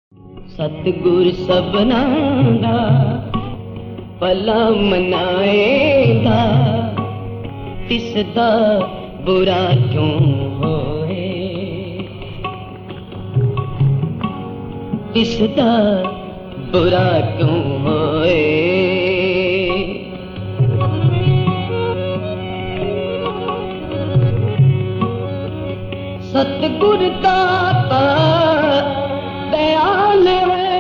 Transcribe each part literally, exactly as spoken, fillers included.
सतगुर सबना दा भला मनाएगा, तिसदा बुरा क्यों होए, तिसदा बुरा क्यों होए। सतगुर दाता दयाल वे,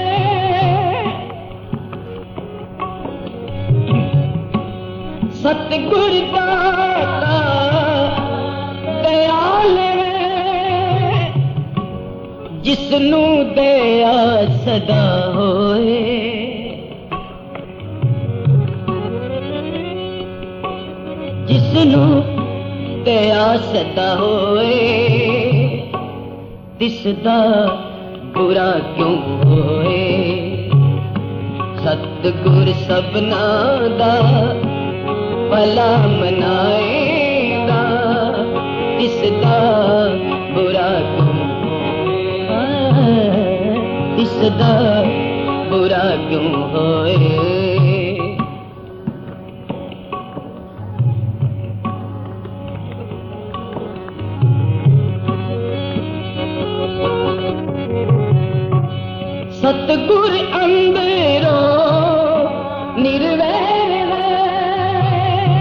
सतगुर दाता दयाल वे, जिसनू दया सदा होए, जिसनू दया सदा होए, तिसदा बुरा क्यों होए। सतगुर सबना दा भला मनाएगा, तिसदा बुरा क्यों होए, तिसदा बुरा क्यों होए। सतगुर अंदरो निर्वैर है,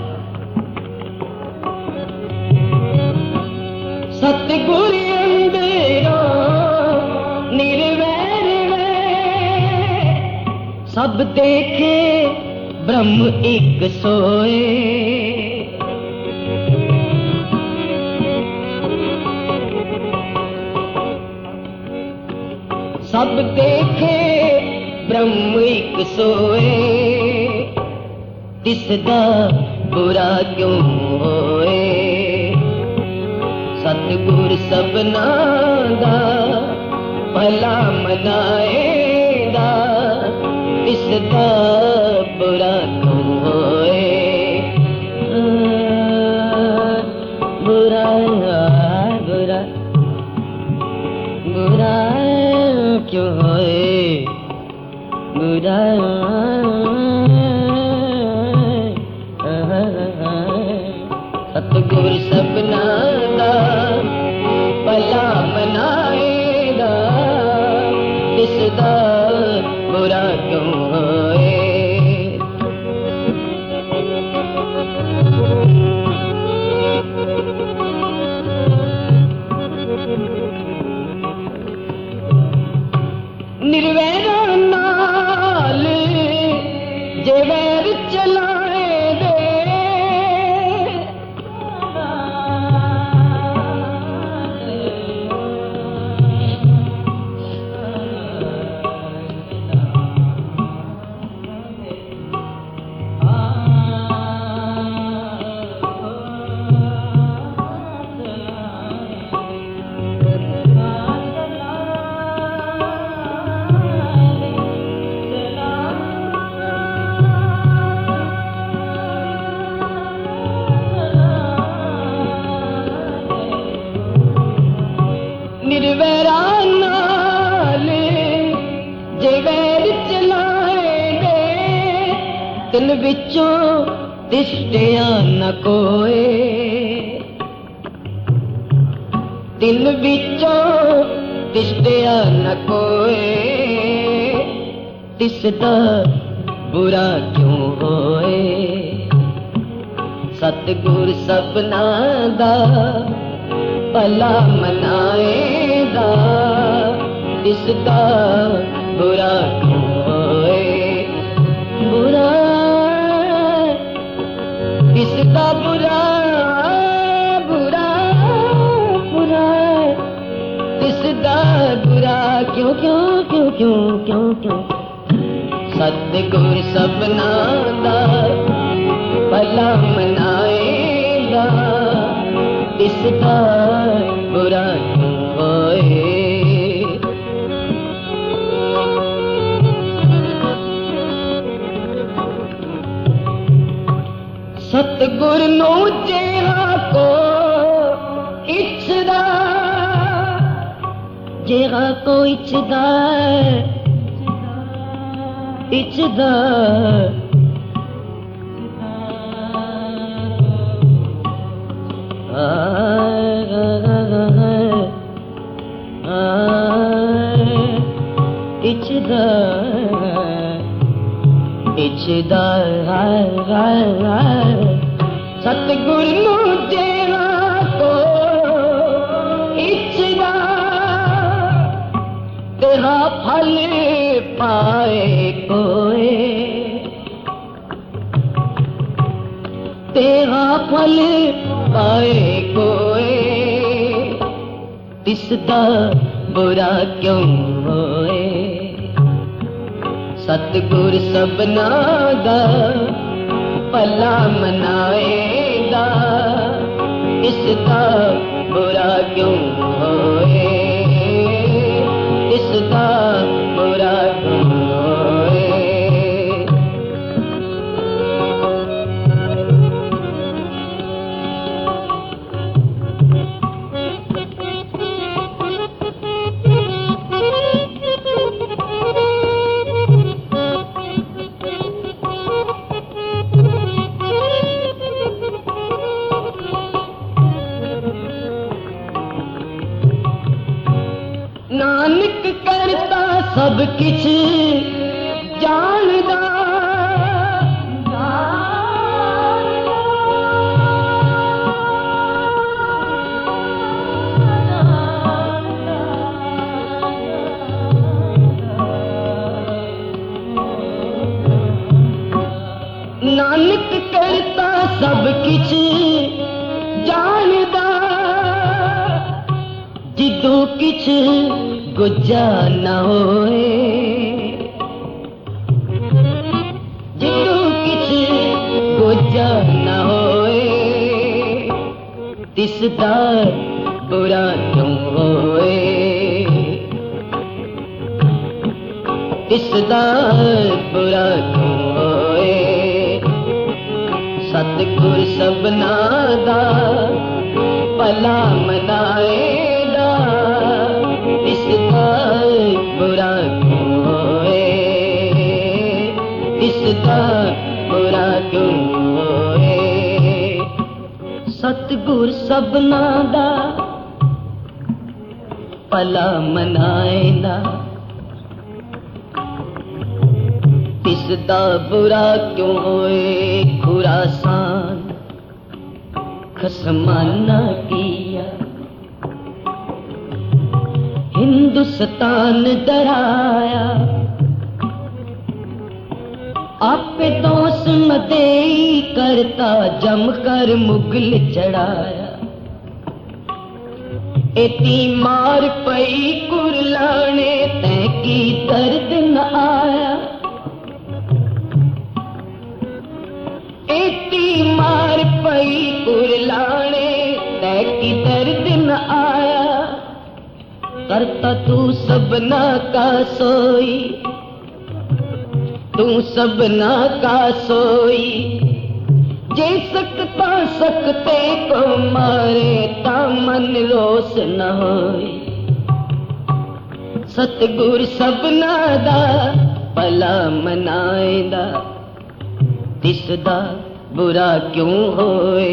सतगुर अंदरो निर्वैर है, सब देखे ब्रह्म एक सोए, सब देखे ब्रह्म एक सोए, तिसदा बुरा क्यों होए। सतगुर सबना दा भला मनाएगा, तिसदा बुरा क्यों होए। बुरा बुरा बुरा क्यों होए, बुरा सतगुर सबना दा भला मनाएगा, तिसदा बुरा क्यों होए। निर्वैरा नाल जे वैर चलाए दे, निर्वैरा नाल जे वैर चलाए दे, तिन विचों तिष्ठिया न कोए, तिन विचों तिष्ठिया न कोए, तिसदा बुरा क्यों होए। सतगुर सबना दा भला मनाएगा, तिसदा बुरा क्यों होए। बुरा तिसदा बुरा बुरा बुरा, तिसदा बुरा क्यों क्यों क्यों क्यों क्यों क्यों। सतगुर सबना दा भला मनाएगा, तिसदा बुरा क्यों होए। सतगुर नू जेहा को इच्छदा, जेगा को इचदा इचदा इचदा इचदा सतगुर नू जेड़ा को इचदा तेरा फल पाए कोई तेरा फल पाए कोई तिसदा बुरा क्यों होए सतगुर सबना दा भला मनाएगा इसका बुरा क्यों होए इसका बुरा क्यों होए नानक करता सब किछ जानदा नानक करता सब किछ जानदा जिदू किछ गुजा न होए जिदू किछ गुजा न होए तिसदा बुरा क्यों होए तिसदा बुरा क्यों होए सतगुर सबना दा भला मनाएगा इसका बुरा क्यों होए इसका बुरा क्यों होए सतगुर सबना दा भला मनाएगा इसका बुरा क्यों होए खुरासान खसमाना किया हिंदुस्तान डराया आपे दोष मदेई करता जमकर मुगल चढ़ाया इतनी मार पई कुरलाने तै की दर्द न आया इतनी मार पई कुरलाने तै की दर्द न आया करता तू सबना का सोई तू सबना का सोई जे सकता सकते को मारे ता मन रोस न होई सतगुर सबना दा भला मनाएंदा तिसदा बुरा क्यों होए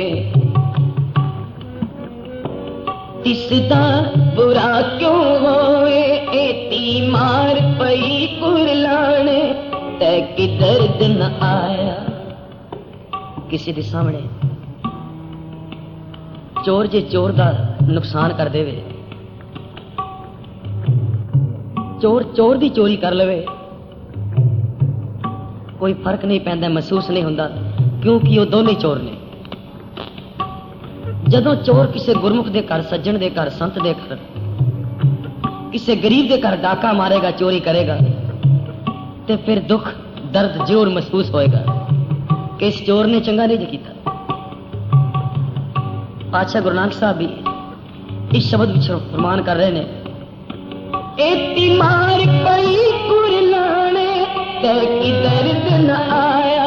तिसदा बुरा क्यों होए एती मार पई कुरलाने तै कि दर्द न आया किसी दे सामने चोर जे चोर दा नुकसान कर देवे चोर चोर दी चोरी कर लवे कोई फर्क नहीं पैंदा महसूस नहीं होंदा क्योंकि वो दोनों चोर ने जदों चोर किसी गुरमुख दे घर सज्जन दे घर संत दे घर किसी गरीब दे घर डाका मारेगा चोरी करेगा ते फिर दुख दर्द जोर महसूस होएगा कि इस चोर ने चंगा नहीं किया। पातशाह गुरु नानक साहब भी इस शब्द विच फरमान कर रहे ने एती मार पई कुरलाने ते की दर्द न आया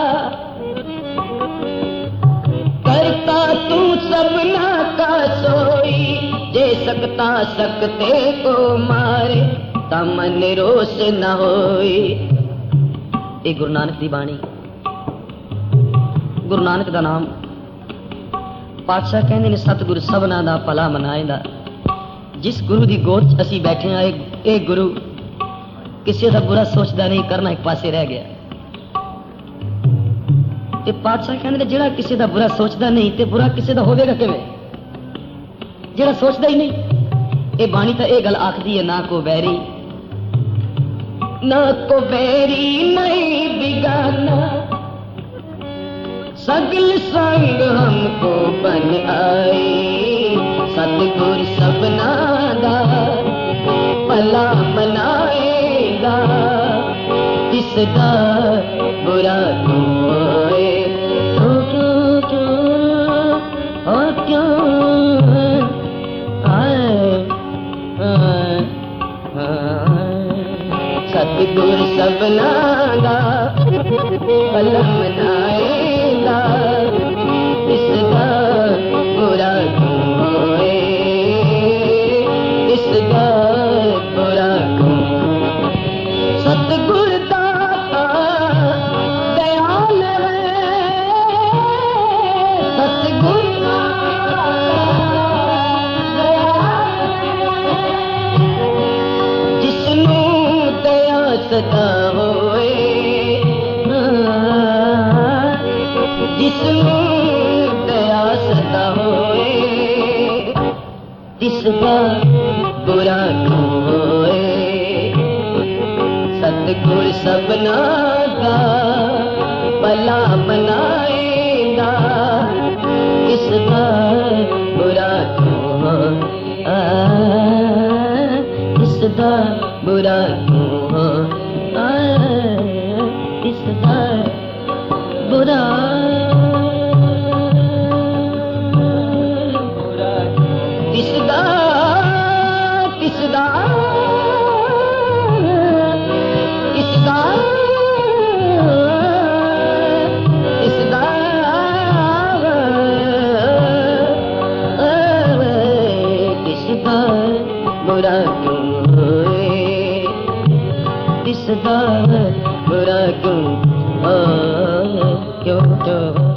करता तू सबना का सोई जे देखता सकते को मारे ता मन रोस न होई। ये गुरु नानक दी बाणी। गुरु नानक दा नाम पातशाह कहंदे ने सतगुरु सबना दा भला मनाएंदा। जिस गुरु दी गोद च असीं बैठे हैं, ये गुरु किसी दा बुरा सोचदा नहीं, करना एक पासे रह गया। ये पातशाह कहंदे ने जेड़ा किसी दा बुरा सोचदा नहीं ते बुरा किसी दा होवेगा किवें, जेड़ा सोचदा ही नहीं। ये बाणी तां ये गल आखदी है, ना को बैरी ना को बैरी नहीं बिगाना, सगल संग हमको बन आई। सतगुर सबना दा भला मनाएगा, किसदा बुरा क्यों होए। क्यों क्यों क्यों और क्यों आए आए आए। सतगुर सबना दा भला मनाएगा, किसदा बुरा क्यों होए। किसदा बुरा क्यों। सतगुर दाता दयाल है, सतगुर जिसनू दया सदा होए, जिसनू दया सदा होए, तिसदा बुरा क्यों होए। सतगुर सबना दा भला मनाएगा, किसदा बुरा क्यों होए। किसदा बुरा क्यों होए। किसदा बुरा किसदा किसदा किसदा किसदा किसदा बुरा क्यों होए। किसदा बुरा क्यों होए। क्यों क्यों